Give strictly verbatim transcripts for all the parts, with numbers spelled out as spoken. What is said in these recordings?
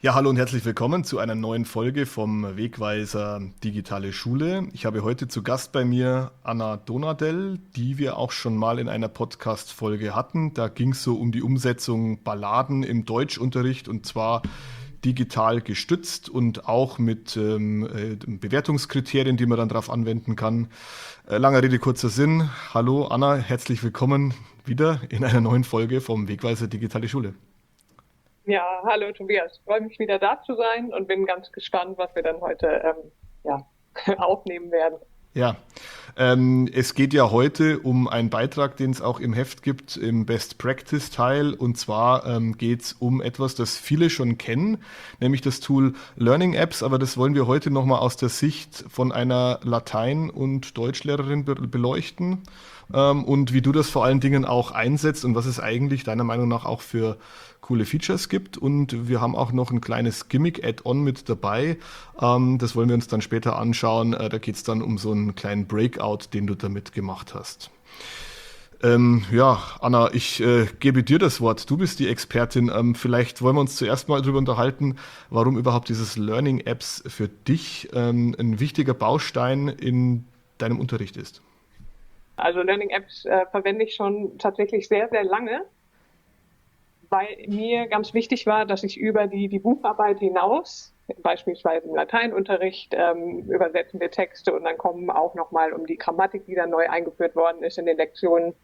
Ja, hallo und herzlich willkommen zu einer neuen Folge vom Wegweiser Digitale Schule. Ich habe heute zu Gast bei mir Anna Donadell, die wir auch schon mal in einer Podcast-Folge hatten. Da ging es so um die Umsetzung Balladen im Deutschunterricht und zwar digital gestützt und auch mit ähm, äh, Bewertungskriterien, die man dann darauf anwenden kann. Äh, langer Rede, kurzer Sinn. Hallo Anna, herzlich willkommen wieder in einer neuen Folge vom Wegweiser Digitale Schule. Ja, hallo Tobias. Ich freue mich wieder da zu sein und bin ganz gespannt, was wir dann heute ähm, ja, aufnehmen werden. Ja, ähm, es geht ja heute um einen Beitrag, den es auch im Heft gibt, im Best Practice Teil. Und zwar ähm, geht es um etwas, das viele schon kennen, nämlich das Tool Learning Apps. Aber das wollen wir heute nochmal aus der Sicht von einer Latein- und Deutschlehrerin be beleuchten. Ähm, und wie du das vor allen Dingen auch einsetzt und was es eigentlich deiner Meinung nach auch für coole Features gibt. Und wir haben auch noch ein kleines Gimmick-Add-on mit dabei. Ähm, das wollen wir uns dann später anschauen. Äh, da geht es dann um so einen kleinen Breakout, den du damit gemacht hast. Ähm, ja, Anna, ich äh, gebe dir das Wort. Du bist die Expertin. Ähm, vielleicht wollen wir uns zuerst mal darüber unterhalten, warum überhaupt dieses Learning Apps für dich ähm, ein wichtiger Baustein in deinem Unterricht ist. Also Learning Apps äh, verwende ich schon tatsächlich sehr, sehr lange, weil mir ganz wichtig war, dass ich über die, die Bucharbeit hinaus, beispielsweise im Lateinunterricht, ähm, übersetzen wir Texte und dann kommen auch nochmal um die Grammatik, die dann neu eingeführt worden ist in den Lektionen,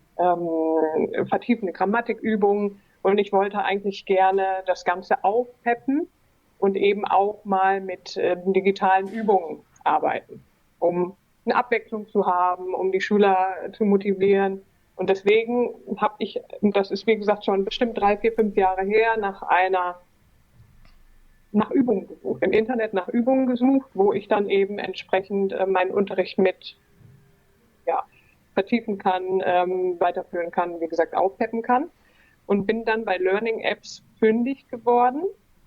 ähm, vertiefende Grammatikübungen. Und ich wollte eigentlich gerne das Ganze aufpeppen und eben auch mal mit äh, digitalen Übungen arbeiten, um eine Abwechslung zu haben, um die Schüler zu motivieren. Und deswegen habe ich, das ist wie gesagt schon bestimmt drei, vier, fünf Jahre her, nach einer nach Übungen gesucht, im Internet nach Übungen gesucht, wo ich dann eben entsprechend äh, meinen Unterricht mit ja, vertiefen kann, ähm, weiterführen kann, wie gesagt, aufpeppen kann. Und bin dann bei Learning Apps fündig geworden.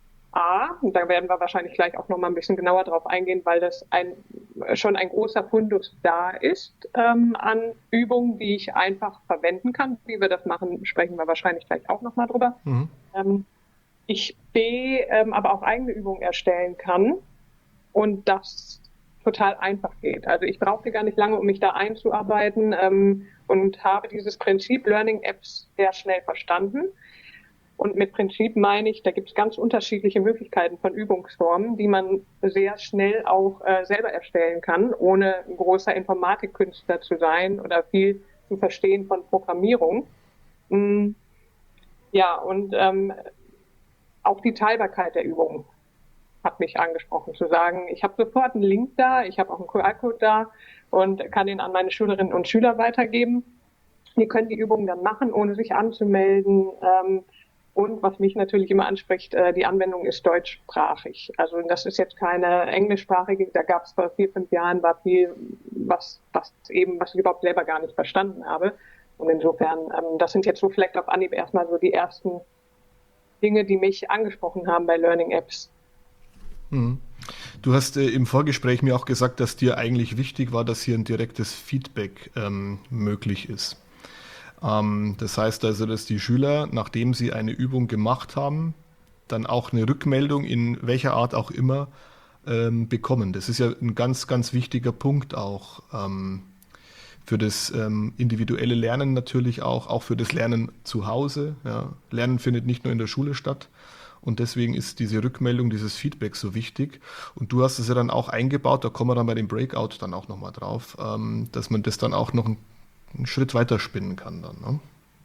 A, und da werden wir wahrscheinlich gleich auch noch mal ein bisschen genauer drauf eingehen, weil das ein, schon ein großer Fundus da ist ähm, an Übungen, die ich einfach verwenden kann. Wie wir das machen, sprechen wir wahrscheinlich gleich auch noch mal drüber. Mhm. Ähm, ich B, ähm, aber auch eigene Übungen erstellen kann und das total einfach geht. Also ich brauchte gar nicht lange, um mich da einzuarbeiten ähm, und habe dieses Prinzip Learning Apps sehr schnell verstanden. Und mit Prinzip meine ich, da gibt es ganz unterschiedliche Möglichkeiten von Übungsformen, die man sehr schnell auch äh, selber erstellen kann, ohne ein großer Informatikkünstler zu sein oder viel zu verstehen von Programmierung. Mm, ja, und ähm, auch die Teilbarkeit der Übungen hat mich angesprochen, zu sagen, ich habe sofort einen Link da, ich habe auch einen Q R-Code da und kann den an meine Schülerinnen und Schüler weitergeben. Die können die Übungen dann machen, ohne sich anzumelden. Ähm, Und was mich natürlich immer anspricht, äh, die Anwendung ist deutschsprachig. Also das ist jetzt keine englischsprachige, da gab es vor vier, fünf Jahren war viel, was, was eben, was ich überhaupt selber gar nicht verstanden habe. Und insofern, ähm, das sind jetzt so vielleicht auf Anhieb erstmal so die ersten Dinge, die mich angesprochen haben bei Learning Apps. Mhm. Du hast äh, im Vorgespräch mir auch gesagt, dass dir eigentlich wichtig war, dass hier ein direktes Feedback ähm, möglich ist. Ähm, das heißt also, dass die Schüler, nachdem sie eine Übung gemacht haben, dann auch eine Rückmeldung in welcher Art auch immer ähm, bekommen. Das ist ja ein ganz, ganz wichtiger Punkt auch ähm, für das ähm, individuelle Lernen natürlich auch, auch für das Lernen zu Hause. Ja. Lernen findet nicht nur in der Schule statt. Und deswegen ist diese Rückmeldung, dieses Feedback so wichtig. Und du hast es ja dann auch eingebaut, da kommen wir dann bei dem Breakout dann auch nochmal drauf, ähm, dass man das dann auch noch ein einen Schritt weiter spinnen kann dann, ne?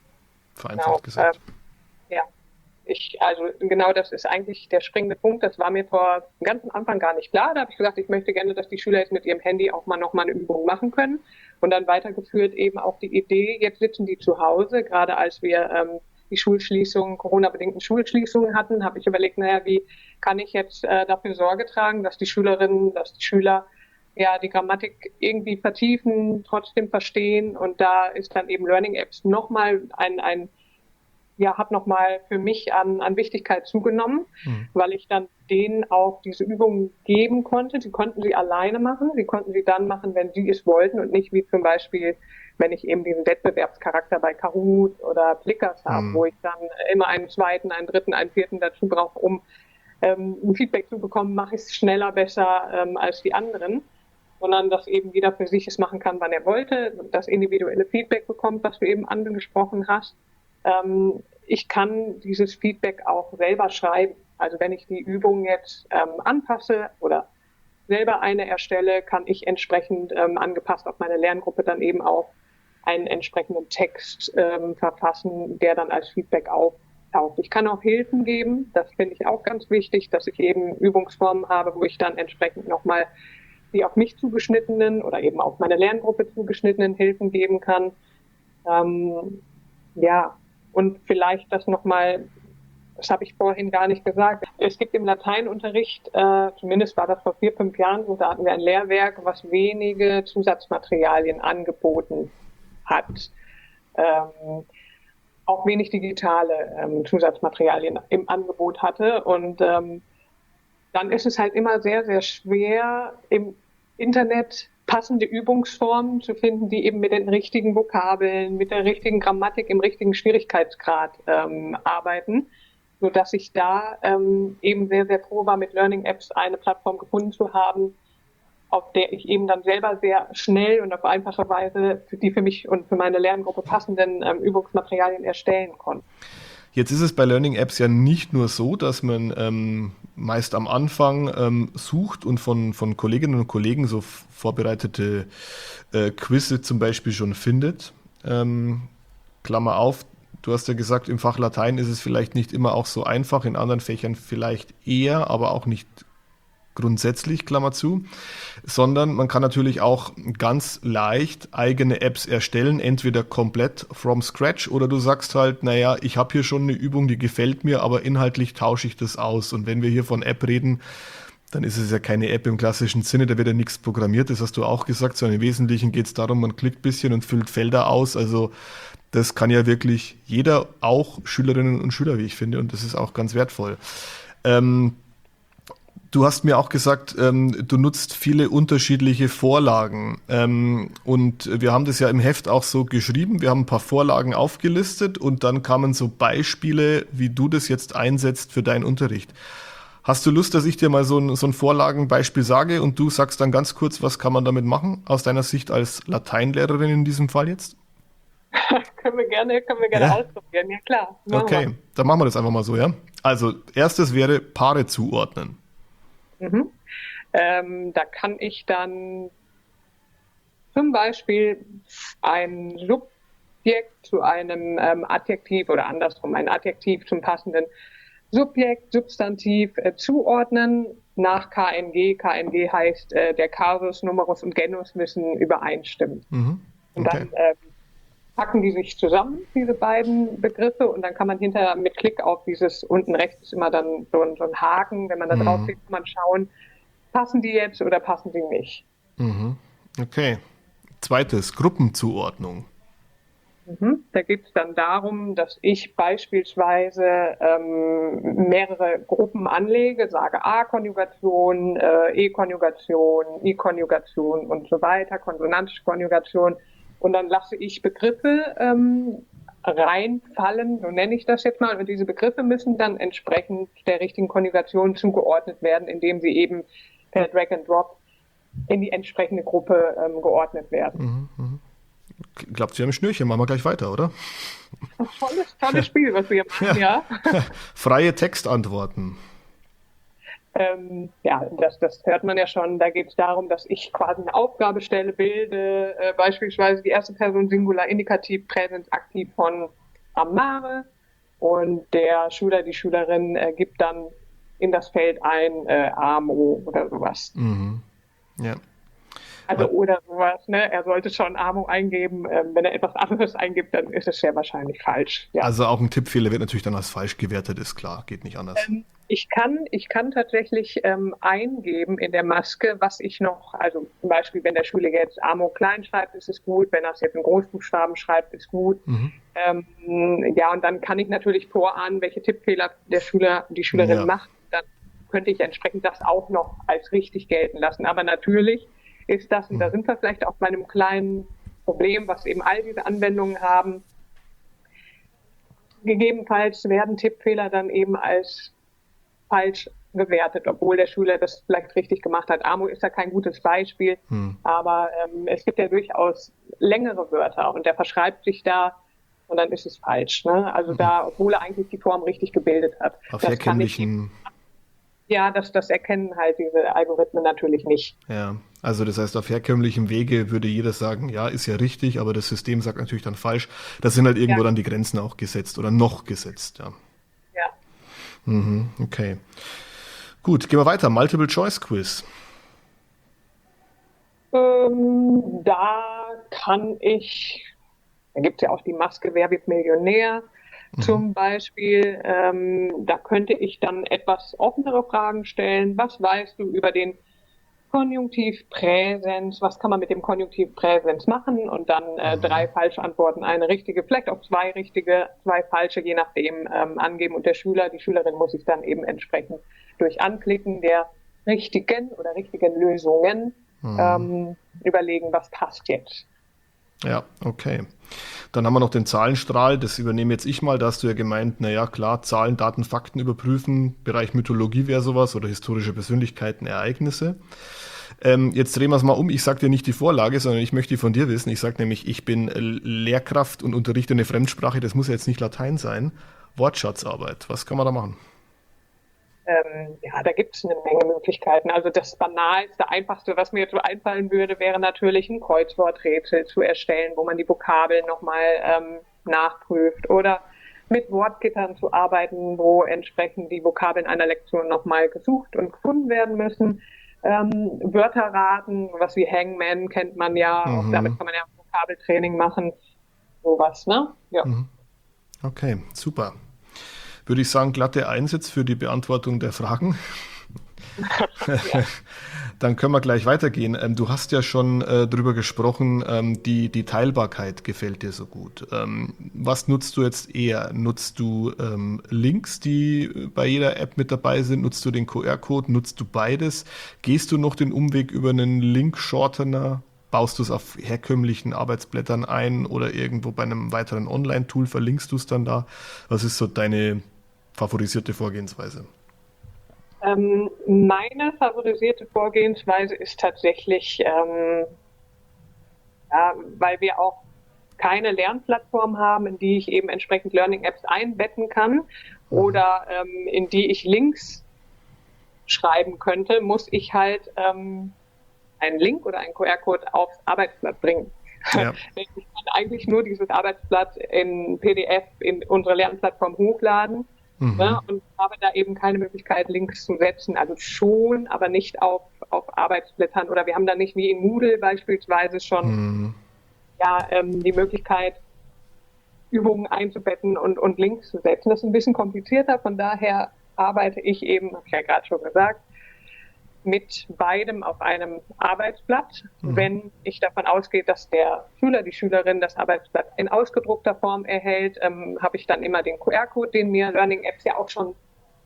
Genau, Vereinfacht äh, gesagt. ja. Ich, also genau das ist eigentlich der springende Punkt. Das war mir vor dem ganzen Anfang gar nicht klar. Da habe ich gesagt, ich möchte gerne, dass die Schüler jetzt mit ihrem Handy auch mal noch mal eine Übung machen können. Und dann weitergeführt eben auch die Idee, jetzt sitzen die zu Hause, gerade als wir ähm, die Schulschließungen, Corona-bedingten Schulschließungen hatten, habe ich überlegt, naja, wie kann ich jetzt äh, dafür Sorge tragen, dass die Schülerinnen, dass die Schüler ja die Grammatik irgendwie vertiefen, trotzdem verstehen. Und da ist dann eben Learning Apps nochmal ein, ein ja, hat nochmal für mich an, an Wichtigkeit zugenommen, Hm. weil ich dann denen auch diese Übungen geben konnte. Sie konnten sie alleine machen. Sie konnten sie dann machen, wenn sie es wollten und nicht wie zum Beispiel, wenn ich eben diesen Wettbewerbscharakter bei Kahoot oder Plickers habe, Hm. wo ich dann immer einen zweiten, einen dritten, einen vierten dazu brauche, um ähm, ein Feedback zu bekommen, mache ich es schneller, besser ähm, als die anderen, sondern dass eben jeder für sich es machen kann, wann er wollte, das individuelle Feedback bekommt, was du eben angesprochen hast. Ähm, ich kann dieses Feedback auch selber schreiben. Also wenn ich die Übung jetzt ähm, anpasse oder selber eine erstelle, kann ich entsprechend ähm, angepasst auf meine Lerngruppe dann eben auch einen entsprechenden Text ähm, verfassen, der dann als Feedback auftaucht. Ich kann auch Hilfen geben, das finde ich auch ganz wichtig, dass ich eben Übungsformen habe, wo ich dann entsprechend nochmal die auf mich zugeschnittenen oder eben auf meine Lerngruppe zugeschnittenen Hilfen geben kann. Ähm, ja, und vielleicht das nochmal, das habe ich vorhin gar nicht gesagt. Es gibt im Lateinunterricht, äh, zumindest war das vor vier, fünf Jahren, so, da hatten wir ein Lehrwerk, was wenige Zusatzmaterialien angeboten hat. Ähm, auch wenig digitale ähm, Zusatzmaterialien im Angebot hatte. Und ähm, dann ist es halt immer sehr, sehr schwer, im Internet passende Übungsformen zu finden, die eben mit den richtigen Vokabeln, mit der richtigen Grammatik im richtigen Schwierigkeitsgrad ähm, arbeiten, so dass ich da ähm, eben sehr, sehr froh war, mit Learning Apps eine Plattform gefunden zu haben, auf der ich eben dann selber sehr schnell und auf einfache Weise für die für mich und für meine Lerngruppe passenden ähm, Übungsmaterialien erstellen konnte. Jetzt ist es bei Learning Apps ja nicht nur so, dass man ähm, meist am Anfang ähm, sucht und von, von Kolleginnen und Kollegen so vorbereitete äh, Quizze zum Beispiel schon findet. Ähm, Klammer auf, du hast ja gesagt, im Fach Latein ist es vielleicht nicht immer auch so einfach, in anderen Fächern vielleicht eher, aber auch nicht grundsätzlich, Klammer zu, sondern man kann natürlich auch ganz leicht eigene Apps erstellen, entweder komplett from scratch oder du sagst halt, naja, ich habe hier schon eine Übung, die gefällt mir, aber inhaltlich tausche ich das aus. Und wenn wir hier von App reden, dann ist es ja keine App im klassischen Sinne, da wird ja nichts programmiert, das hast du auch gesagt, sondern im Wesentlichen geht es darum, man klickt ein bisschen und füllt Felder aus, also das kann ja wirklich jeder, auch Schülerinnen und Schüler, wie ich finde, und das ist auch ganz wertvoll. Ähm, Du hast mir auch gesagt, ähm, du nutzt viele unterschiedliche Vorlagen. Ähm, und wir haben das ja im Heft auch so geschrieben. Wir haben ein paar Vorlagen aufgelistet und dann kamen so Beispiele, wie du das jetzt einsetzt für deinen Unterricht. Hast du Lust, dass ich dir mal so ein, so ein Vorlagenbeispiel sage und du sagst dann ganz kurz, was kann man damit machen, aus deiner Sicht als Lateinlehrerin in diesem Fall jetzt? können wir gerne, können wir gerne Ja? ausprobieren, ja klar. Okay, Wir. dann machen wir das einfach mal so, ja? Also, erstes wäre Paare zuordnen. Mhm. Ähm, da kann ich dann zum Beispiel ein Subjekt zu einem ähm, Adjektiv oder andersrum ein Adjektiv zum passenden Subjekt, Substantiv äh, zuordnen nach K N G. K N G heißt, äh, der Kasus, Numerus und Genus müssen übereinstimmen. Mhm. Okay. Und dann äh, packen die sich zusammen, diese beiden Begriffe, und dann kann man hinterher mit Klick auf dieses, unten rechts ist immer dann so ein, so ein Haken, wenn man da drauf klickt, kann man schauen, passen die jetzt oder passen sie nicht. Mhm. Okay. Zweites, Gruppenzuordnung. Mhm. Da geht es dann darum, dass ich beispielsweise ähm, mehrere Gruppen anlege, sage A-Konjugation, äh, E-Konjugation, I-Konjugation und so weiter, konsonantische Konjugation. Und dann lasse ich Begriffe ähm, reinfallen, so nenne ich das jetzt mal. Und diese Begriffe müssen dann entsprechend der richtigen Konjugation zugeordnet werden, indem sie eben per Drag and Drop in die entsprechende Gruppe ähm, geordnet werden. Mhm, mhm. Klappt ja im Schnürchen, machen wir gleich weiter, oder? Tolles, tolles Spiel, was wir hier machen, ja. ja. Freie Textantworten. Ähm, ja, das, das hört man ja schon. Da geht es darum, dass ich quasi eine Aufgabe stelle, bilde äh, beispielsweise die erste Person Singular, Indikativ, Präsens, Aktiv von Amare, und der Schüler, die Schülerin äh, gibt dann in das Feld ein äh, Amo oder sowas. Mhm. Ja. Also oder sowas, ne? Er sollte schon Amo eingeben. Ähm, wenn er etwas anderes eingibt, dann ist es sehr wahrscheinlich falsch. Ja. Also auch ein Tippfehler wird natürlich dann als falsch gewertet, ist klar, geht nicht anders. Ähm, ich kann, ich kann tatsächlich ähm, eingeben in der Maske, was ich noch, also zum Beispiel, wenn der Schüler jetzt Amo klein schreibt, ist es gut. Wenn er es jetzt in Großbuchstaben schreibt, ist gut. Mhm. Ähm, ja, und dann kann ich natürlich vorahnen, welche Tippfehler der Schüler, die Schülerin ja. macht. Dann könnte ich entsprechend das auch noch als richtig gelten lassen. Aber natürlich ist das, und da sind wir vielleicht auch bei einem kleinen Problem, was eben all diese Anwendungen haben. Gegebenenfalls werden Tippfehler dann eben als falsch gewertet, obwohl der Schüler das vielleicht richtig gemacht hat. Amo ist ja kein gutes Beispiel, hm. aber ähm, es gibt ja durchaus längere Wörter und der verschreibt sich da und dann ist es falsch. Ne? Also hm. da, obwohl er eigentlich die Form richtig gebildet hat. Auf herkömmlichen... Ja, das, das erkennen halt diese Algorithmen natürlich nicht. Ja, also das heißt, auf herkömmlichem Wege würde jeder sagen, ja, ist ja richtig, aber das System sagt natürlich dann falsch. Da sind halt irgendwo ja. dann die Grenzen auch gesetzt oder noch gesetzt, ja. Ja. Mhm, okay. Gut, gehen wir weiter. Multiple-Choice-Quiz. Ähm, da kann ich, da gibt es ja auch die Maske Wer wird Millionär mhm. zum Beispiel. Ähm, da könnte ich dann etwas offenere Fragen stellen. Was weißt du über den Konjunktiv Präsens? Was kann man mit dem Konjunktiv Präsens machen? Und dann äh, mhm. drei falsche Antworten, eine richtige, vielleicht auch zwei richtige, zwei falsche, je nachdem ähm, angeben. Und der Schüler, die Schülerin muss sich dann eben entsprechend durch Anklicken der richtigen oder richtigen Lösungen mhm. ähm, überlegen, was passt jetzt. Ja, okay. Dann haben wir noch den Zahlenstrahl, das übernehme jetzt ich mal. Da hast du ja gemeint, naja, klar, Zahlen, Daten, Fakten überprüfen, Bereich Mythologie wäre sowas oder historische Persönlichkeiten, Ereignisse. Ähm, jetzt drehen wir es mal um. Ich sage dir nicht die Vorlage, sondern ich möchte die von dir wissen. Ich sage nämlich, ich bin Lehrkraft und unterrichte eine Fremdsprache, das muss ja jetzt nicht Latein sein. Wortschatzarbeit, was kann man da machen? Ähm, ja, da gibt es eine Menge Möglichkeiten. Also das Banalste, Einfachste, was mir jetzt so einfallen würde, wäre natürlich ein Kreuzworträtsel zu erstellen, wo man die Vokabeln nochmal ähm, nachprüft. Oder mit Wortgittern zu arbeiten, wo entsprechend die Vokabeln einer Lektion nochmal gesucht und gefunden werden müssen. Ähm, Wörter raten, was wie Hangman kennt man ja. Mhm. Auch damit kann man ja Vokabeltraining machen. Sowas, ne? Ja. Mhm. Okay, super. Würde ich sagen, glatte Eins jetzt für die Beantwortung der Fragen. Ja. Dann können wir gleich weitergehen. Ähm, du hast ja schon äh, drüber gesprochen, ähm, die, die Teilbarkeit gefällt dir so gut. Ähm, was nutzt du jetzt eher? Nutzt du ähm, Links, die bei jeder App mit dabei sind? Nutzt du den Q R-Code? Nutzt du beides? Gehst du noch den Umweg über einen Link-Shortener? Baust du es auf herkömmlichen Arbeitsblättern ein oder irgendwo bei einem weiteren Online-Tool verlinkst du es dann da? Was ist so deine favorisierte Vorgehensweise? Ähm, meine favorisierte Vorgehensweise ist tatsächlich, ähm, ja, weil wir auch keine Lernplattform haben, in die ich eben entsprechend Learning-Apps einbetten kann mhm. oder ähm, in die ich Links schreiben könnte, muss ich halt ähm, einen Link oder einen Q R-Code aufs Arbeitsblatt bringen. Ja. Ich kann eigentlich nur dieses Arbeitsblatt in P D F in unsere Lernplattform hochladen. Mhm. Ne, und habe da eben keine Möglichkeit, Links zu setzen. Also schon, aber nicht auf, auf Arbeitsblättern. Oder wir haben da nicht wie in Moodle beispielsweise schon mhm. ja, ähm, die Möglichkeit, Übungen einzubetten und, und Links zu setzen. Das ist ein bisschen komplizierter. Von daher arbeite ich eben, habe ich ja gerade schon gesagt, mit beidem auf einem Arbeitsblatt. Mhm. Wenn ich davon ausgehe, dass der Schüler, die Schülerin das Arbeitsblatt in ausgedruckter Form erhält, ähm, habe ich dann immer den Q R-Code, den mir Learning Apps ja auch schon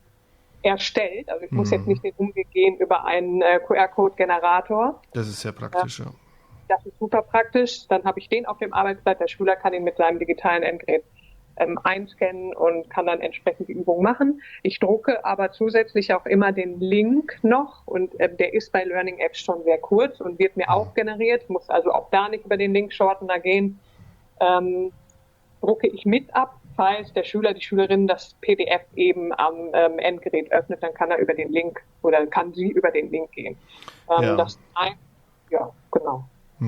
erstellt. Also ich mhm. muss jetzt nicht den Umweg gehen über einen äh, Q R-Code-Generator. Das ist sehr praktisch, ja. ja. Das ist super praktisch. Dann habe ich den auf dem Arbeitsblatt. Der Schüler kann ihn mit seinem digitalen Endgerät ähm, einscannen und kann dann entsprechend die Übung machen. Ich drucke aber zusätzlich auch immer den Link noch und äh, der ist bei Learning Apps schon sehr kurz und wird mir auch generiert, muss also auch da nicht über den Link-Shortener gehen. Ähm, drucke ich mit ab, falls der Schüler, die Schülerin das P D F eben am ähm, Endgerät öffnet, dann kann er über den Link oder kann sie über den Link gehen. Ähm, ja. Das ein, ja, genau.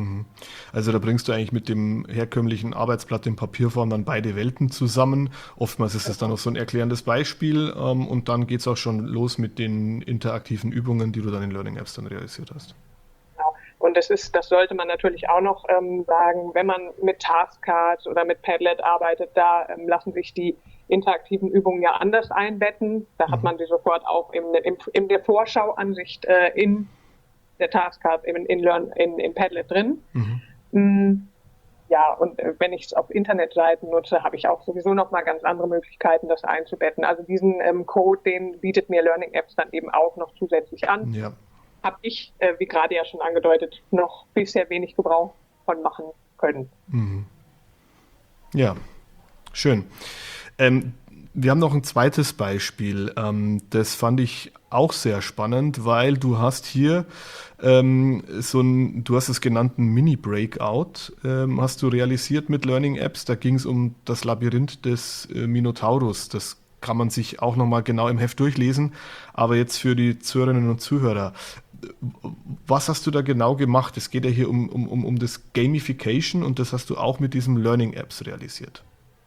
Also da bringst du eigentlich mit dem herkömmlichen Arbeitsblatt in Papierform dann beide Welten zusammen. Oftmals ist es dann noch so ein erklärendes Beispiel ähm, und dann geht es auch schon los mit den interaktiven Übungen, die du dann in Learning Apps dann realisiert hast. Genau. Und das ist, das sollte man natürlich auch noch ähm, sagen, wenn man mit Taskcards oder mit Padlet arbeitet, da ähm, lassen sich die interaktiven Übungen ja anders einbetten. Da mhm. hat man die sofort auch in, in, in der Vorschauansicht äh, in der Taskcard in, in, Learn, in, in Padlet drin. Mhm. Ja, und wenn ich es auf Internetseiten nutze, habe ich auch sowieso nochmal ganz andere Möglichkeiten, das einzubetten. Also diesen ähm, Code, den bietet mir Learning Apps dann eben auch noch zusätzlich an. Ja. Habe ich, äh, wie gerade ja schon angedeutet, noch bisher wenig Gebrauch von machen können. Mhm. Ja, schön. Ähm, Wir haben noch ein zweites Beispiel. Ähm, das fand ich auch sehr spannend, weil du hast hier ähm, so ein, du hast es genannt, ein Mini-Breakout, ähm, hast du realisiert mit Learning Apps. Da ging es um das Labyrinth des äh, Minotaurus. Das kann man sich auch nochmal genau im Heft durchlesen. Aber jetzt für die Zuhörerinnen und Zuhörer, was hast du da genau gemacht? Es geht ja hier um, um, um um das Gamification und das hast du auch mit diesem Learning Apps realisiert.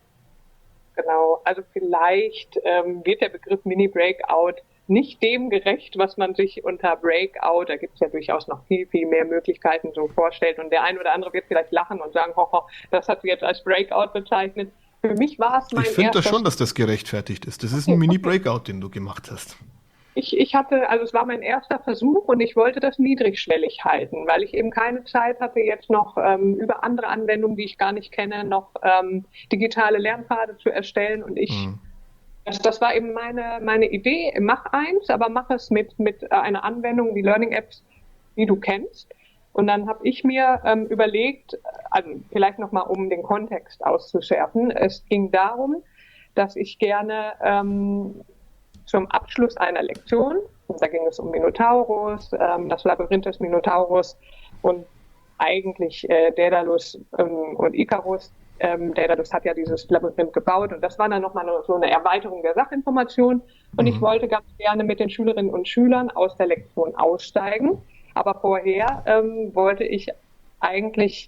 Genau, also vielleicht ähm, wird der Begriff Mini-Breakout nicht dem gerecht, was man sich unter Breakout, da gibt es ja durchaus noch viel, viel mehr Möglichkeiten, so vorstellt. Und der ein oder andere wird vielleicht lachen und sagen, hoho, das hat sie jetzt als Breakout bezeichnet. Für mich war es mein Ich finde das erster schon, dass das gerechtfertigt ist. Das ist ein Okay, okay. Mini-Breakout, den du gemacht hast. Ich, ich hatte, also es war mein erster Versuch und ich wollte das niedrigschwellig halten, weil ich eben keine Zeit hatte, jetzt noch ähm, über andere Anwendungen, die ich gar nicht kenne, noch ähm, digitale Lernpfade zu erstellen. Und ich, Mhm. das, das war eben meine, meine Idee, mach eins, aber mach es mit, mit einer Anwendung, die Learning Apps, die du kennst. Und dann habe ich mir ähm, überlegt, also vielleicht nochmal, um den Kontext auszuschärfen, es ging darum, dass ich gerne ähm, zum Abschluss einer Lektion, da ging es um Minotaurus, ähm, das Labyrinth des Minotaurus und eigentlich äh, Daedalus ähm, und Ikarus. Ähm, Daedalus hat ja dieses Labyrinth gebaut und das war dann nochmal so eine Erweiterung der Sachinformation und ich Mhm. wollte ganz gerne mit den Schülerinnen und Schülern aus der Lektion aussteigen, aber vorher ähm, wollte ich eigentlich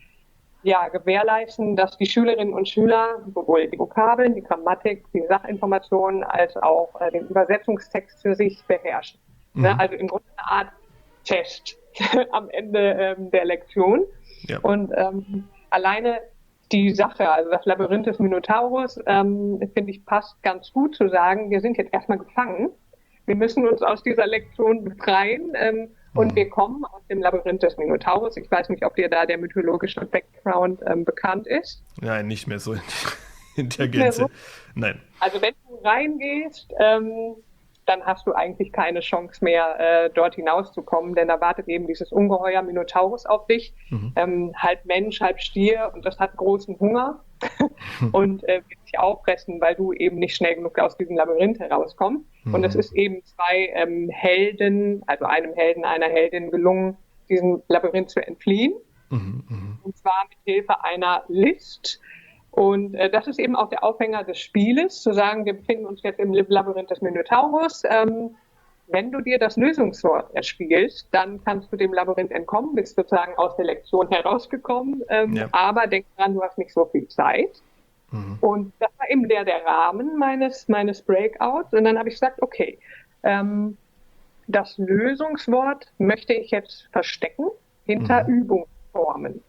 ja, gewährleisten, dass die Schülerinnen und Schüler sowohl die Vokabeln, die Grammatik, die Sachinformationen als auch äh, den Übersetzungstext für sich beherrschen. Ne? Mhm. Also im Grunde eine Art Test am Ende ähm, der Lektion. Ja. Und ähm, alleine die Sache, also das Labyrinth des Minotaurus, ähm, finde ich, passt ganz gut zu sagen, wir sind jetzt erstmal gefangen. Wir müssen uns aus dieser Lektion befreien ähm, und Mhm. wir kommen aus dem Labyrinth des Minotaurus. Ich weiß nicht, ob dir da der mythologische Background ähm, bekannt ist. Nein, nicht mehr so in, in der Nicht mehr Gänze. so. Nein. Also wenn du reingehst, ähm, dann hast du eigentlich keine Chance mehr, äh, dort hinauszukommen, denn da wartet eben dieses Ungeheuer Minotaurus auf dich, Mhm. ähm, halb Mensch, halb Stier und das hat großen Hunger und äh, wird dich auffressen, weil du eben nicht schnell genug aus diesem Labyrinth herauskommst. Und es Mhm. ist eben zwei ähm, Helden, also einem Helden, einer Heldin gelungen, diesem Labyrinth zu entfliehen. Mhm. Mhm. Und zwar mit Hilfe einer List. Und äh, das ist eben auch der Aufhänger des Spieles, zu sagen, wir befinden uns jetzt im Labyrinth des Minotaurus. Ähm, wenn du dir das Lösungswort erspielst, dann kannst du dem Labyrinth entkommen, bist sozusagen aus der Lektion herausgekommen. Ähm, Ja. aber denk dran, du hast nicht so viel Zeit. Mhm. Und das war eben der, der Rahmen meines, meines Breakouts. Und dann habe ich gesagt, okay, ähm, das Lösungswort möchte ich jetzt verstecken hinter Mhm. Übungsformen.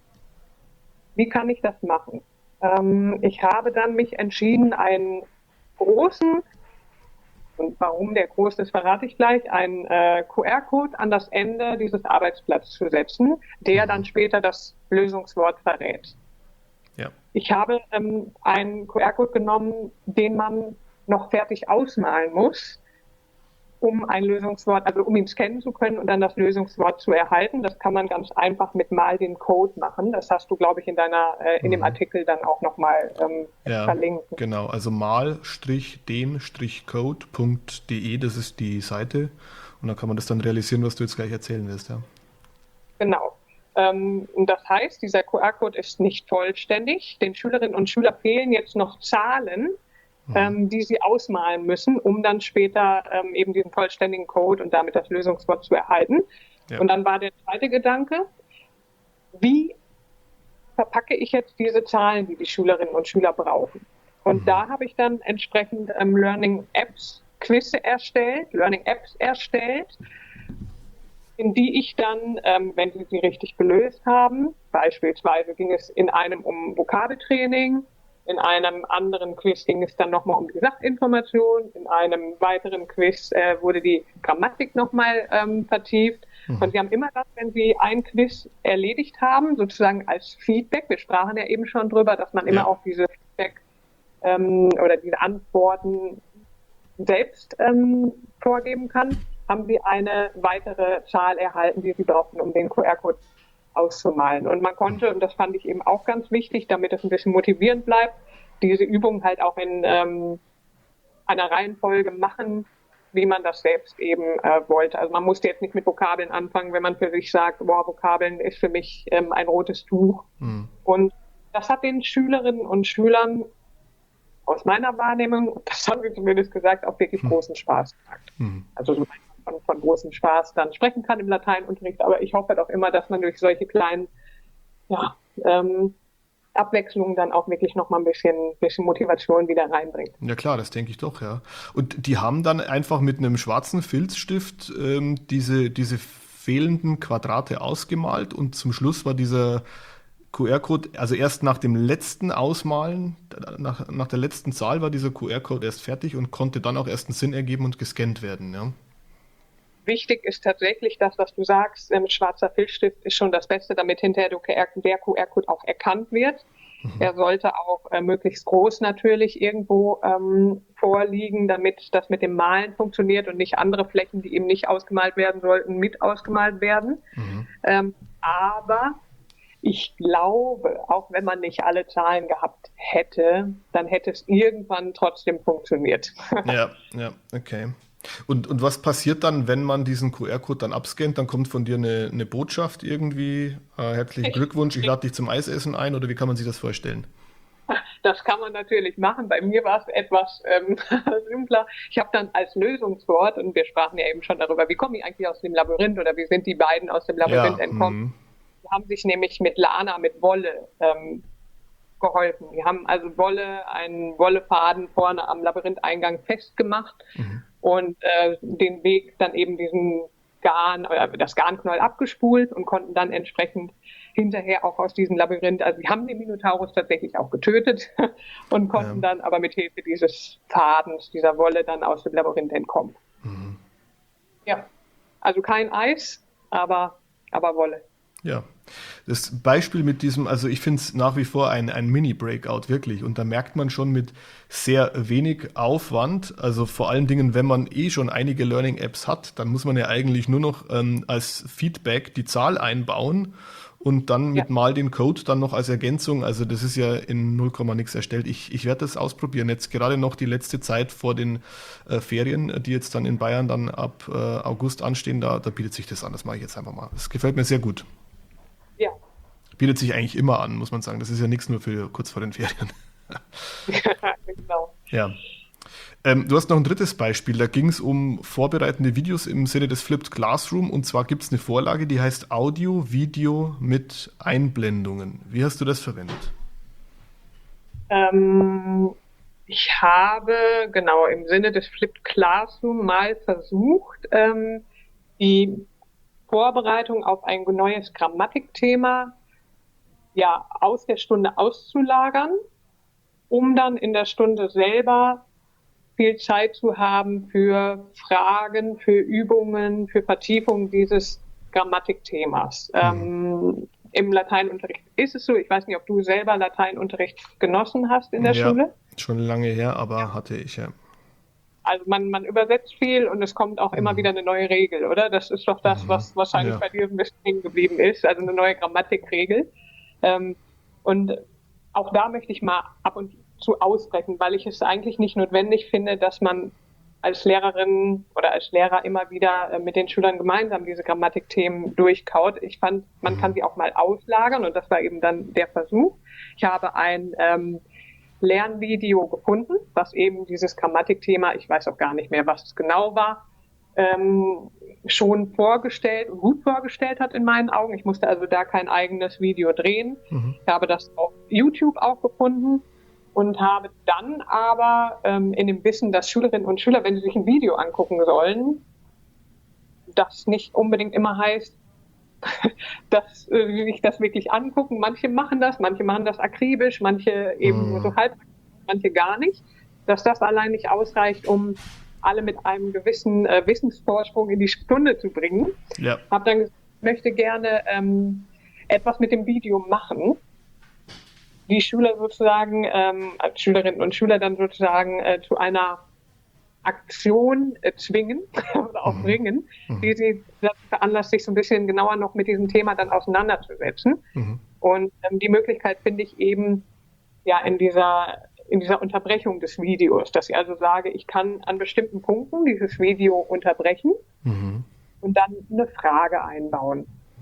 Wie kann ich das machen? Ähm, ich habe dann mich entschieden, einen großen, und warum der groß ist, verrate ich gleich, einen äh, Q R-Code an das Ende dieses Arbeitsblatts zu setzen, der dann Mhm. später das Lösungswort verrät. Ja. Ich habe ähm, einen Q R-Code genommen, den man noch fertig ausmalen muss, um ein Lösungswort, also um ihn scannen zu können und dann das Lösungswort zu erhalten. Das kann man ganz einfach mit Mal den Code machen. Das hast du, glaube ich, in deiner, äh, in dem Mhm. Artikel dann auch nochmal ähm, Ja, verlinkt. genau. Also mal den code punkt de, das ist die Seite. Und dann kann man das dann realisieren, was du jetzt gleich erzählen wirst, ja. Genau. Ähm, und das heißt, dieser Q R-Code ist nicht vollständig. Den Schülerinnen und Schülern fehlen jetzt noch Zahlen, Mhm. ähm, die sie ausmalen müssen, um dann später ähm, eben diesen vollständigen Code und damit das Lösungswort zu erhalten. Ja. Und dann war der zweite Gedanke, wie verpacke ich jetzt diese Zahlen, die die Schülerinnen und Schüler brauchen? Und Mhm. da habe ich dann entsprechend ähm, Learning Apps Quizze erstellt, Learning Apps erstellt, in die ich dann, ähm, wenn sie sie richtig gelöst haben, beispielsweise ging es in einem um Vokabeltraining, in einem anderen Quiz ging es dann nochmal um die Sachinformation, in einem weiteren Quiz äh, wurde die Grammatik nochmal ähm, vertieft. Mhm. Und sie haben immer das, wenn sie ein Quiz erledigt haben, sozusagen als Feedback, wir sprachen ja eben schon drüber, dass man immer Ja. auch diese Feedback ähm, oder diese Antworten selbst ähm, vorgeben kann, haben sie eine weitere Zahl erhalten, die sie brauchten, um den Q R-Code auszumalen. Und man konnte, und das fand ich eben auch ganz wichtig, damit es ein bisschen motivierend bleibt, diese Übung halt auch in, ähm, einer Reihenfolge machen, wie man das selbst eben äh, wollte. Also man musste jetzt nicht mit Vokabeln anfangen, wenn man für sich sagt, boah, Vokabeln ist für mich ähm, ein rotes Tuch. Mhm. Und das hat den Schülerinnen und Schülern aus meiner Wahrnehmung, das haben sie zumindest gesagt, auch wirklich mhm. großen Spaß gemacht. Mhm. Also so von, von großem Spaß dann sprechen kann im Lateinunterricht, aber ich hoffe doch immer, dass man durch solche kleinen ja, ähm, Abwechslung dann auch wirklich noch mal ein bisschen, bisschen Motivation wieder reinbringt. Ja klar, das denke ich doch, ja. Und die haben dann einfach mit einem schwarzen Filzstift ähm, diese, diese fehlenden Quadrate ausgemalt und zum Schluss war dieser Q R-Code, also erst nach dem letzten Ausmalen, nach, nach der letzten Zahl war dieser Q R-Code erst fertig und konnte dann auch erst einen Sinn ergeben und gescannt werden, ja. Wichtig ist tatsächlich das, was du sagst, ähm, schwarzer Filzstift ist schon das Beste, damit hinterher der Q R-Code auch erkannt wird. Mhm. Er sollte auch äh, möglichst groß natürlich irgendwo ähm, vorliegen, damit das mit dem Malen funktioniert und nicht andere Flächen, die eben nicht ausgemalt werden sollten, mit ausgemalt werden. Mhm. Ähm, aber ich glaube, auch wenn man nicht alle Zahlen gehabt hätte, dann hätte es irgendwann trotzdem funktioniert. Ja, ja, okay. Und, und was passiert dann, wenn man diesen Q R-Code dann abscannt? Dann kommt von dir eine, eine Botschaft irgendwie, äh, herzlichen Glückwunsch, ich lade dich zum Eisessen ein, oder wie kann man sich das vorstellen? Das kann man natürlich machen. Bei mir war es etwas ähm, simpler. Ich habe dann als Lösungswort, und wir sprachen ja eben schon darüber, wie komme ich eigentlich aus dem Labyrinth oder wie sind die beiden aus dem Labyrinth ja, entkommen? Mm. Die haben sich nämlich mit Lana, mit Wolle ähm, geholfen. Die haben also Wolle, einen Wollefaden vorne am Labyrintheingang festgemacht. Mhm. Und äh, den Weg dann eben diesen Garn, oder das Garnknäuel abgespult und konnten dann entsprechend hinterher auch aus diesem Labyrinth, also die haben den Minotaurus tatsächlich auch getötet und konnten ja. dann aber mit Hilfe dieses Fadens, dieser Wolle dann aus dem Labyrinth entkommen. Mhm. Ja, also kein Eis, aber, aber Wolle. Ja, das Beispiel mit diesem, also ich finde es nach wie vor ein, ein Mini-Breakout, wirklich. Und da merkt man schon mit sehr wenig Aufwand, also vor allen Dingen, wenn man eh schon einige Learning-Apps hat, dann muss man ja eigentlich nur noch ähm, als Feedback die Zahl einbauen und dann mit ja. mal den Code dann noch als Ergänzung. Also das ist ja in null Komma nix erstellt. Ich, ich werde das ausprobieren. Jetzt gerade noch die letzte Zeit vor den äh, Ferien, die jetzt dann in Bayern dann ab äh, August anstehen, da, da bietet sich das an. Das mache ich jetzt einfach mal. Das gefällt mir sehr gut. Ja. Bietet sich eigentlich immer an, muss man sagen. Das ist ja nichts nur für kurz vor den Ferien. Genau. Ja. Ähm, du hast noch ein drittes Beispiel. Da ging es um vorbereitende Videos im Sinne des Flipped Classroom. Und zwar gibt es eine Vorlage, die heißt Audio, Video mit Einblendungen. Wie hast du das verwendet? Ähm, ich habe, genau, im Sinne des Flipped Classroom mal versucht, ähm, die Vorbereitung auf ein neues Grammatikthema ja aus der Stunde auszulagern, um dann in der Stunde selber viel Zeit zu haben für Fragen, für Übungen, für Vertiefung dieses Grammatikthemas. Mhm. Ähm, im Lateinunterricht ist es so, ich weiß nicht, ob du selber Lateinunterricht genossen hast in der ja, Schule. Schon lange her, aber ja. hatte ich, ja. Also man, man übersetzt viel und es kommt auch immer mhm. wieder eine neue Regel, oder? Das ist doch das, was wahrscheinlich ja. bei dir ein bisschen hängen geblieben ist, also eine neue Grammatikregel. Ähm, und auch da möchte ich mal ab und zu ausbrechen, weil ich es eigentlich nicht notwendig finde, dass man als Lehrerin oder als Lehrer immer wieder äh, mit den Schülern gemeinsam diese Grammatikthemen durchkaut. Ich fand, man mhm. kann sie auch mal auslagern und das war eben dann der Versuch. Ich habe ein ähm, Lernvideo gefunden, was eben dieses Grammatikthema, ich weiß auch gar nicht mehr, was es genau war, ähm, schon vorgestellt und gut vorgestellt hat in meinen Augen. Ich musste also da kein eigenes Video drehen. Mhm. Ich habe das auf YouTube auch gefunden und habe dann aber ähm, in dem Wissen, dass Schülerinnen und Schüler, wenn sie sich ein Video angucken sollen, das nicht unbedingt immer heißt, dass äh, sie sich das wirklich angucken. Manche machen das, manche machen das akribisch, manche eben nur so halb, manche gar nicht. Dass das allein nicht ausreicht, um alle mit einem gewissen äh, Wissensvorsprung in die Stunde zu bringen. Ja. Habe dann gesagt, ich möchte gerne ähm, etwas mit dem Video machen. Die Schüler sozusagen, ähm, Schülerinnen und Schüler dann sozusagen äh, zu einer Aktion äh, zwingen oder auch bringen, mhm. die sie veranlasst, sich so ein bisschen genauer noch mit diesem Thema dann auseinanderzusetzen. Mhm. Und ähm, die Möglichkeit finde ich eben ja in dieser in dieser Unterbrechung des Videos, dass ich also sage, ich kann an bestimmten Punkten dieses Video unterbrechen mhm. und dann eine Frage einbauen.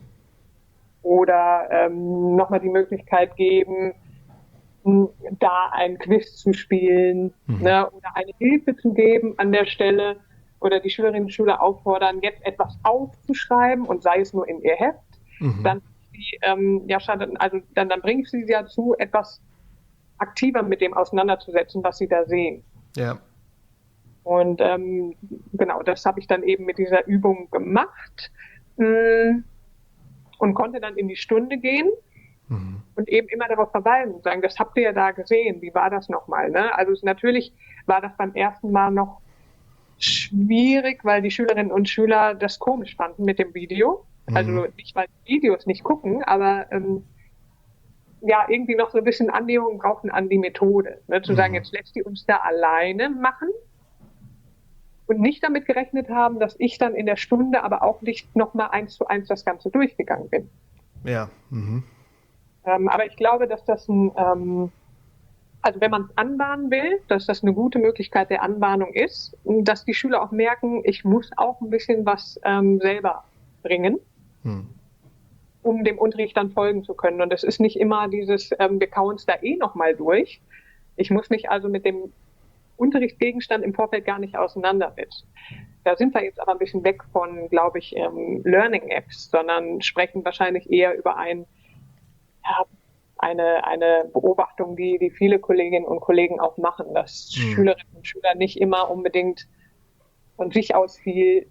Oder ähm, nochmal die Möglichkeit geben, da ein Quiz zu spielen mhm. ne, oder eine Hilfe zu geben an der Stelle oder die Schülerinnen und Schüler auffordern, jetzt etwas aufzuschreiben und sei es nur in ihr Heft, mhm. dann, die, ähm, ja, also dann, dann bringe ich sie dazu, etwas aktiver mit dem auseinanderzusetzen, was sie da sehen. Ja. Und ähm, genau, das habe ich dann eben mit dieser Übung gemacht mh, und konnte dann in die Stunde gehen. Mhm. Und eben immer darauf verweisen und sagen, das habt ihr ja da gesehen, wie war das nochmal? Ne? Also es, natürlich war das beim ersten Mal noch schwierig, weil die Schülerinnen und Schüler das komisch fanden mit dem Video. Mhm. Also nicht, weil die Videos nicht gucken, aber ähm, ja, irgendwie noch so ein bisschen Annäherung brauchen an die Methode. Ne? Zu mhm. sagen, jetzt lässt die uns da alleine machen und nicht damit gerechnet haben, dass ich dann in der Stunde aber auch nicht nochmal eins zu eins das Ganze durchgegangen bin. Ja, mhm. Ähm, aber ich glaube, dass das ein, ähm, also wenn man es anbahnen will, dass das eine gute Möglichkeit der Anbahnung ist, dass die Schüler auch merken, ich muss auch ein bisschen was ähm, selber bringen, hm. um dem Unterricht dann folgen zu können. Und es ist nicht immer dieses, ähm, wir kauen es da eh nochmal durch. Ich muss mich also mit dem Unterrichtsgegenstand im Vorfeld gar nicht auseinandersetzen. Da sind wir jetzt aber ein bisschen weg von, glaube ich, ähm, Learning-Apps, sondern sprechen wahrscheinlich eher über ein Ja, eine, eine Beobachtung, die, die viele Kolleginnen und Kollegen auch machen, dass mhm. Schülerinnen und Schüler nicht immer unbedingt von sich aus viel,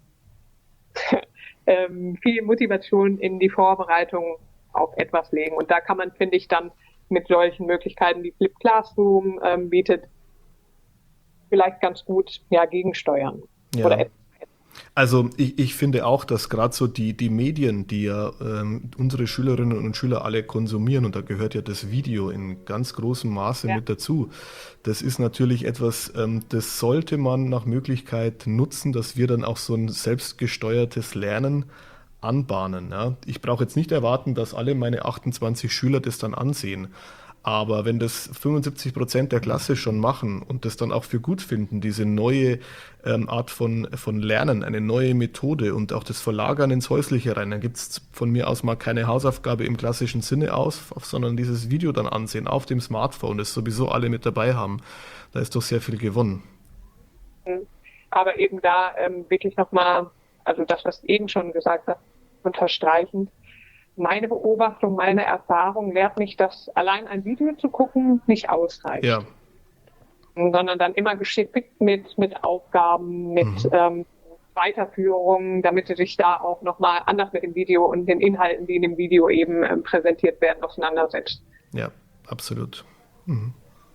ähm, viel Motivation in die Vorbereitung auf etwas legen. Und da kann man, finde ich, dann mit solchen Möglichkeiten, die Flip Classroom ähm, bietet, vielleicht ganz gut ja, gegensteuern. Ja. Oder etwas. Also ich, ich finde auch, dass gerade so die, die Medien, die ja ähm, unsere Schülerinnen und Schüler alle konsumieren, und da gehört ja das Video in ganz großem Maße ja. mit dazu, das ist natürlich etwas, ähm, das sollte man nach Möglichkeit nutzen, dass wir dann auch so ein selbstgesteuertes Lernen anbahnen. Ja? Ich brauche jetzt nicht erwarten, dass alle meine achtundzwanzig Schüler das dann ansehen. Aber wenn das fünfundsiebzig Prozent der Klasse schon machen und das dann auch für gut finden, diese neue ähm, Art von, von Lernen, eine neue Methode und auch das Verlagern ins Häusliche rein, dann gibt es von mir aus mal keine Hausaufgabe im klassischen Sinne aus, sondern dieses Video dann ansehen auf dem Smartphone, das sowieso alle mit dabei haben. Da ist doch sehr viel gewonnen. Aber eben da ähm, wirklich nochmal, also das, was ich eben schon gesagt habe, unterstreichend, meine Beobachtung, meine Erfahrung lehrt mich, dass allein ein Video zu gucken nicht ausreicht. Ja. Sondern dann immer geschickt mit, mit Aufgaben, mit mhm. ähm, Weiterführungen, damit sie sich da auch nochmal anders mit dem Video und den Inhalten, die in dem Video eben ähm, präsentiert werden, auseinandersetzt. Ja, absolut. Mhm.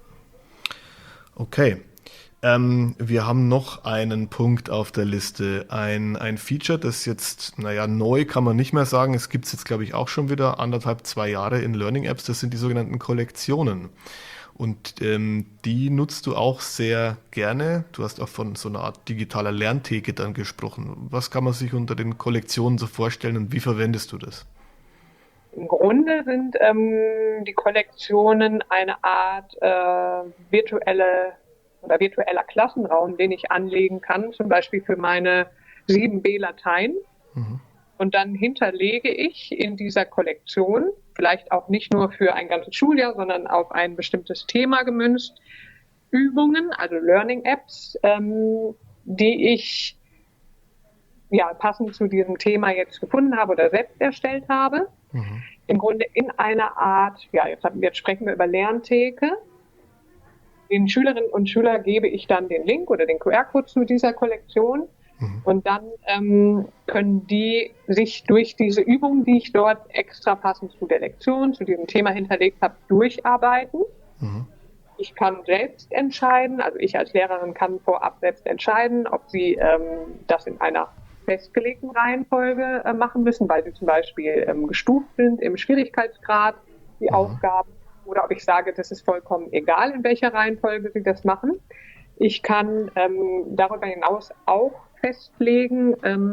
Okay. Ähm, wir haben noch einen Punkt auf der Liste, ein, ein Feature, das jetzt, naja, neu kann man nicht mehr sagen, es gibt es jetzt, glaube ich, auch schon wieder anderthalb, zwei Jahre in Learning Apps, das sind die sogenannten Kollektionen. Und ähm, die nutzt du auch sehr gerne. Du hast auch von so einer Art digitaler Lerntheke dann gesprochen. Was kann man sich unter den Kollektionen so vorstellen und wie verwendest du das? Im Grunde sind ähm, die Kollektionen eine Art äh, virtuelle oder virtueller Klassenraum, den ich anlegen kann, zum Beispiel für meine sieben B Latein. Mhm. Und dann hinterlege ich in dieser Kollektion, vielleicht auch nicht nur für ein ganzes Schuljahr, sondern auf ein bestimmtes Thema gemünzt, Übungen, also Learning Apps, ähm, die ich ja passend zu diesem Thema jetzt gefunden habe oder selbst erstellt habe. Mhm. Im Grunde in einer Art, ja, jetzt, haben, jetzt sprechen wir über Lerntheke. Den Schülerinnen und Schülern gebe ich dann den Link oder den Q R-Code zu dieser Kollektion mhm. und dann ähm, können die sich durch diese Übungen, die ich dort extra passend zu der Lektion, zu diesem Thema hinterlegt habe, durcharbeiten. Mhm. Ich kann selbst entscheiden, also ich als Lehrerin kann vorab selbst entscheiden, ob sie ähm, das in einer festgelegten Reihenfolge äh, machen müssen, weil sie zum Beispiel ähm, gestuft sind im Schwierigkeitsgrad, die mhm. Aufgaben. Oder ob ich sage, das ist vollkommen egal, in welcher Reihenfolge sie das machen. Ich kann ähm, darüber hinaus auch festlegen, ähm,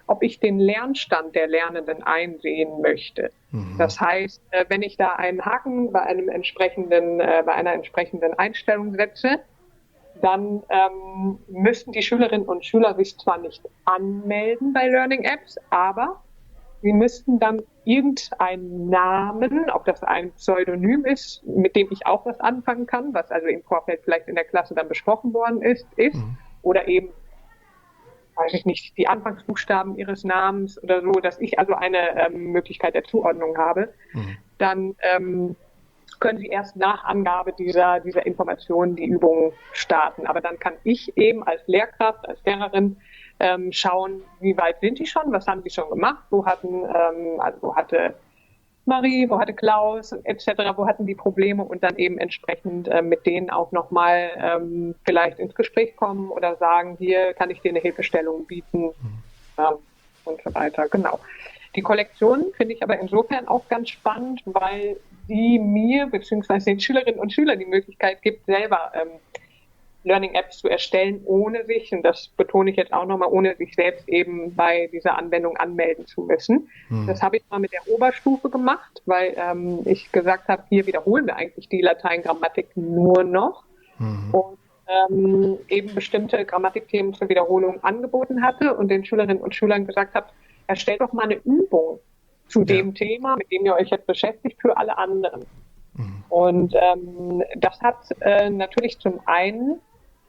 ob ich den Lernstand der Lernenden einsehen möchte. Mhm. Das heißt, wenn ich da einen Haken bei einem entsprechenden, bei einer entsprechenden Einstellung setze, dann ähm, müssen die Schülerinnen und Schüler sich zwar nicht anmelden bei Learning Apps, aber sie müssten dann irgendeinen Namen, ob das ein Pseudonym ist, mit dem ich auch was anfangen kann, was also im Vorfeld vielleicht in der Klasse dann besprochen worden ist, ist mhm. oder eben, weiß ich nicht, die Anfangsbuchstaben ihres Namens oder so, dass ich also eine ähm, Möglichkeit der Zuordnung habe, mhm. dann ähm, können Sie erst nach Angabe dieser, dieser Informationen die Übung starten. Aber dann kann ich eben als Lehrkraft, als Lehrerin ähm, schauen, wie weit sind die schon, was haben die schon gemacht, wo hatten, ähm, also wo hatte Marie, wo hatte Klaus et cetera, wo hatten die Probleme und dann eben entsprechend äh, mit denen auch nochmal ähm, vielleicht ins Gespräch kommen oder sagen, hier kann ich dir eine Hilfestellung bieten mhm. ähm, und so weiter. Genau. Die Kollektion finde ich aber insofern auch ganz spannend, weil die mir bzw. den Schülerinnen und Schülern die Möglichkeit gibt, selber ähm, Learning-Apps zu erstellen, ohne sich, und das betone ich jetzt auch nochmal, ohne sich selbst eben bei dieser Anwendung anmelden zu müssen. Mhm. Das habe ich mal mit der Oberstufe gemacht, weil ähm, ich gesagt habe, hier wiederholen wir eigentlich die Latein-Grammatik nur noch mhm. und ähm, eben bestimmte Grammatikthemen zur Wiederholung angeboten hatte und den Schülerinnen und Schülern gesagt habe, erstellt doch mal eine Übung zu ja. dem Thema, mit dem ihr euch jetzt beschäftigt, für alle anderen. Mhm. Und ähm, das hat äh, natürlich zum einen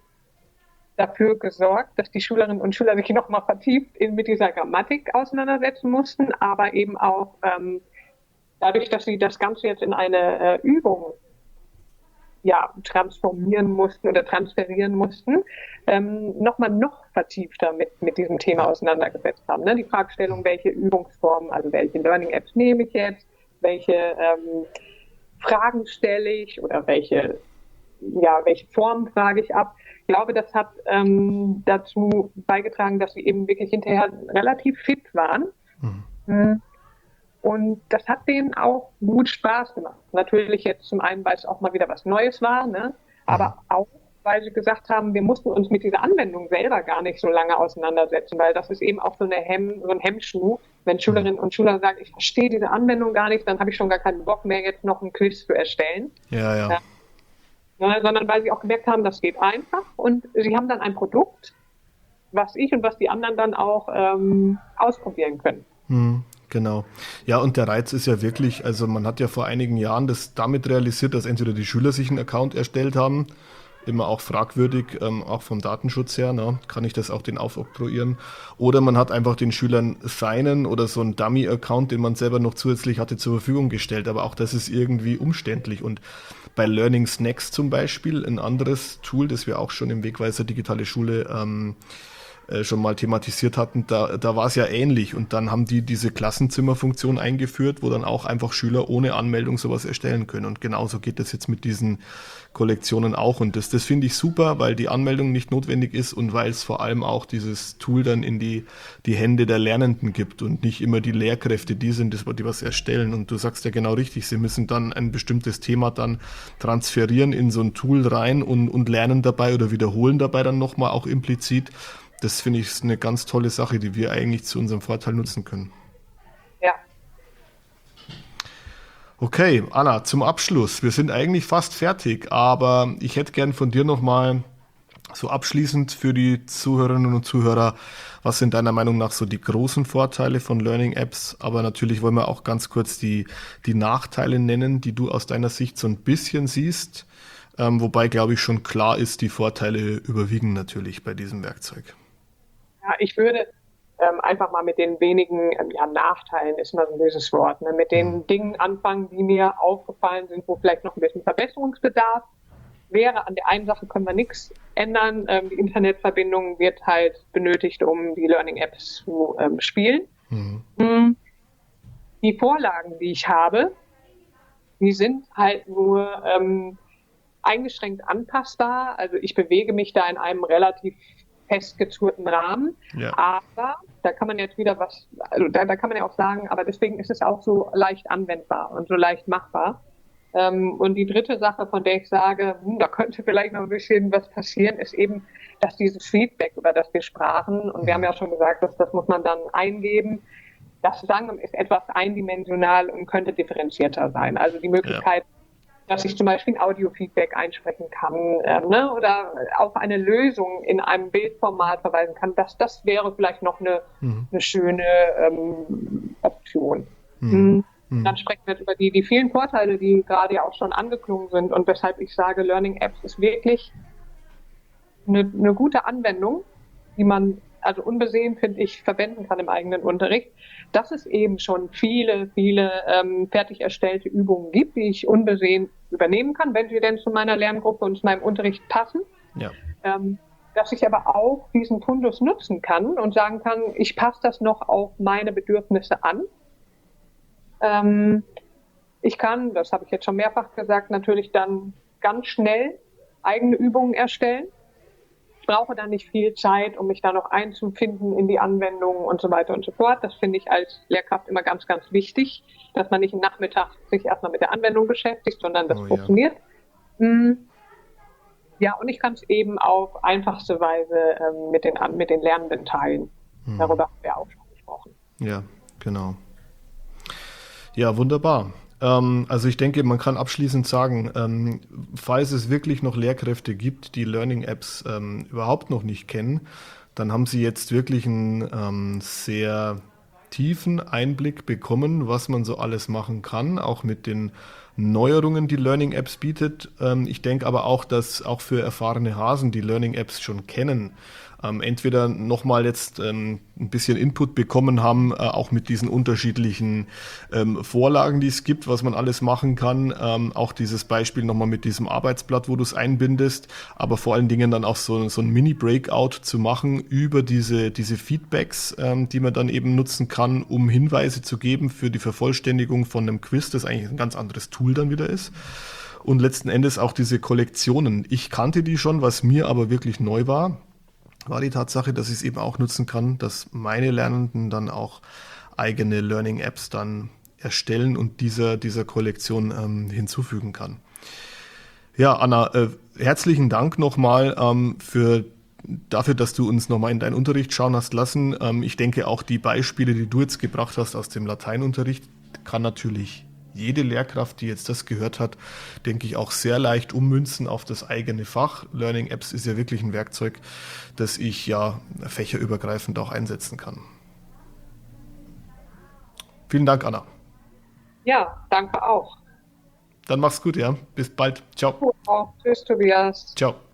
dafür gesorgt, dass die Schülerinnen und Schüler sich nochmal vertieft in, mit dieser Grammatik auseinandersetzen mussten, aber eben auch ähm, dadurch, dass sie das Ganze jetzt in eine äh, Übung ja, transformieren mussten oder transferieren mussten, ähm, nochmal noch vertiefter mit, mit diesem Thema auseinandergesetzt haben. Ne? Die Fragestellung, welche Übungsformen, also welche Learning-Apps nehme ich jetzt, welche ähm, Fragen stelle ich oder welche, ja, welche Formen frage ich ab. Ich glaube, das hat ähm, dazu beigetragen, dass sie eben wirklich hinterher relativ fit waren. Mhm. Und das hat denen auch gut Spaß gemacht. Natürlich jetzt zum einen, weil es auch mal wieder was Neues war, ne? Aber mhm. auch, weil sie gesagt haben, wir mussten uns mit dieser Anwendung selber gar nicht so lange auseinandersetzen, weil das ist eben auch so, eine Hemm, so ein Hemmschuh. Wenn Schülerinnen und Schüler sagen, ich verstehe diese Anwendung gar nicht, dann habe ich schon gar keinen Bock mehr, jetzt noch einen Quiz zu erstellen. Ja, ja. ja. Ja, sondern weil sie auch gemerkt haben, das geht einfach und sie haben dann ein Produkt, was ich und was die anderen dann auch ähm, ausprobieren können. Mhm. Genau. Ja, und der Reiz ist ja wirklich, also man hat ja vor einigen Jahren das damit realisiert, dass entweder die Schüler sich einen Account erstellt haben, immer auch fragwürdig, ähm, auch vom Datenschutz her, ne? Kann ich das auch den aufoktroyieren, oder man hat einfach den Schülern seinen oder so einen Dummy-Account, den man selber noch zusätzlich hatte, zur Verfügung gestellt, aber auch das ist irgendwie umständlich. Und bei Learning Snacks zum Beispiel, ein anderes Tool, das wir auch schon im Wegweiser Digitale Schule ähm, schon mal thematisiert hatten, da, da war es ja ähnlich und dann haben die diese Klassenzimmerfunktion eingeführt, wo dann auch einfach Schüler ohne Anmeldung sowas erstellen können und genauso geht das jetzt mit diesen Kollektionen auch und das, das finde ich super, weil die Anmeldung nicht notwendig ist und weil es vor allem auch dieses Tool dann in die, die Hände der Lernenden gibt und nicht immer die Lehrkräfte, die sind, die was erstellen und du sagst ja genau richtig, sie müssen dann ein bestimmtes Thema dann transferieren in so ein Tool rein und, und lernen dabei oder wiederholen dabei dann nochmal auch implizit. Das finde ich ist eine ganz tolle Sache, die wir eigentlich zu unserem Vorteil nutzen können. Ja. Okay, Anna, zum Abschluss. Wir sind eigentlich fast fertig, aber ich hätte gern von dir nochmal so abschließend für die Zuhörerinnen und Zuhörer, was sind deiner Meinung nach so die großen Vorteile von Learning Apps? Aber natürlich wollen wir auch ganz kurz die, die Nachteile nennen, die du aus deiner Sicht so ein bisschen siehst. Ähm, wobei, glaube ich, schon klar ist, die Vorteile überwiegen natürlich bei diesem Werkzeug. Ja, ich würde ähm, einfach mal mit den wenigen ähm, ja, Nachteilen, ist mal so ein böses Wort, ne, mit den mhm. Dingen anfangen, die mir aufgefallen sind, wo vielleicht noch ein bisschen Verbesserungsbedarf wäre. An der einen Sache können wir nichts ändern. Ähm, die Internetverbindung wird halt benötigt, um die Learning-Apps zu ähm, spielen. Mhm. Die Vorlagen, die ich habe, die sind halt nur ähm, eingeschränkt anpassbar. Also ich bewege mich da in einem relativ festgezurrten Rahmen, ja. aber da kann man jetzt wieder was, also da, da kann man ja auch sagen, aber deswegen ist es auch so leicht anwendbar und so leicht machbar. Ähm, und die dritte Sache, von der ich sage, hm, da könnte vielleicht noch ein bisschen was passieren, ist eben, dass dieses Feedback, über das wir sprachen, und wir haben ja schon gesagt, dass das muss man dann eingeben, das Sagen ist etwas eindimensional und könnte differenzierter sein. Also die Möglichkeit, ja, dass ich zum Beispiel ein Audio-Feedback einsprechen kann, äh, ne, oder auf eine Lösung in einem Bildformat verweisen kann, das, das wäre vielleicht noch eine, mhm. eine schöne ähm, Option. Mhm. Mhm. Dann sprechen wir jetzt über die, die vielen Vorteile, die gerade ja auch schon angeklungen sind und weshalb ich sage, Learning Apps ist wirklich eine, eine gute Anwendung, die man also unbesehen, finde ich, verwenden kann im eigenen Unterricht, dass es eben schon viele, viele ähm, fertig erstellte Übungen gibt, die ich unbesehen übernehmen kann, wenn sie denn zu meiner Lerngruppe und zu meinem Unterricht passen. Ja. Ähm, dass ich aber auch diesen Fundus nutzen kann und sagen kann, ich passe das noch auf meine Bedürfnisse an. Ähm, ich kann, das habe ich jetzt schon mehrfach gesagt, natürlich dann ganz schnell eigene Übungen erstellen. Ich brauche da nicht viel Zeit, um mich da noch einzufinden in die Anwendung und so weiter und so fort. Das finde ich als Lehrkraft immer ganz, ganz wichtig, dass man nicht am Nachmittag sich erstmal mit der Anwendung beschäftigt, sondern das oh, funktioniert. Ja. ja, und ich kann es eben auf einfachste Weise ähm, mit, den, mit den Lernenden teilen. Hm. Darüber haben wir auch schon gesprochen. Ja, genau. Ja, wunderbar. Also ich denke, man kann abschließend sagen, ähm, falls es wirklich noch Lehrkräfte gibt, die Learning-Apps ähm, überhaupt noch nicht kennen, dann haben sie jetzt wirklich einen ähm, sehr tiefen Einblick bekommen, was man so alles machen kann, auch mit den Neuerungen, die Learning-Apps bietet. Ähm, ich denke aber auch, dass auch für erfahrene Hasen, die Learning-Apps schon kennen, ähm, entweder nochmal jetzt ähm, ein bisschen Input bekommen haben, äh, auch mit diesen unterschiedlichen ähm, Vorlagen, die es gibt, was man alles machen kann. Ähm, auch dieses Beispiel nochmal mit diesem Arbeitsblatt, wo du es einbindest, aber vor allen Dingen dann auch so, so ein Mini-Breakout zu machen über diese, diese Feedbacks, ähm, die man dann eben nutzen kann, um Hinweise zu geben für die Vervollständigung von einem Quiz, das eigentlich ein ganz anderes Tool dann wieder ist. Und letzten Endes auch diese Kollektionen. Ich kannte die schon, was mir aber wirklich neu war, war die Tatsache, dass ich es eben auch nutzen kann, dass meine Lernenden dann auch eigene Learning-Apps dann erstellen und dieser, dieser Kollektion ähm, hinzufügen kann. Ja, Anna, äh, herzlichen Dank nochmal ähm, für dafür, dass du uns nochmal in deinen Unterricht schauen hast lassen. Ähm, ich denke auch die Beispiele, die du jetzt gebracht hast aus dem Lateinunterricht, kann natürlich jede Lehrkraft, die jetzt das gehört hat, denke ich, auch sehr leicht ummünzen auf das eigene Fach. Learning Apps ist ja wirklich ein Werkzeug, das ich ja fächerübergreifend auch einsetzen kann. Vielen Dank, Anna. Ja, danke auch. Dann mach's gut, ja. Bis bald. Ciao. Tschüss, Tobias. Ciao.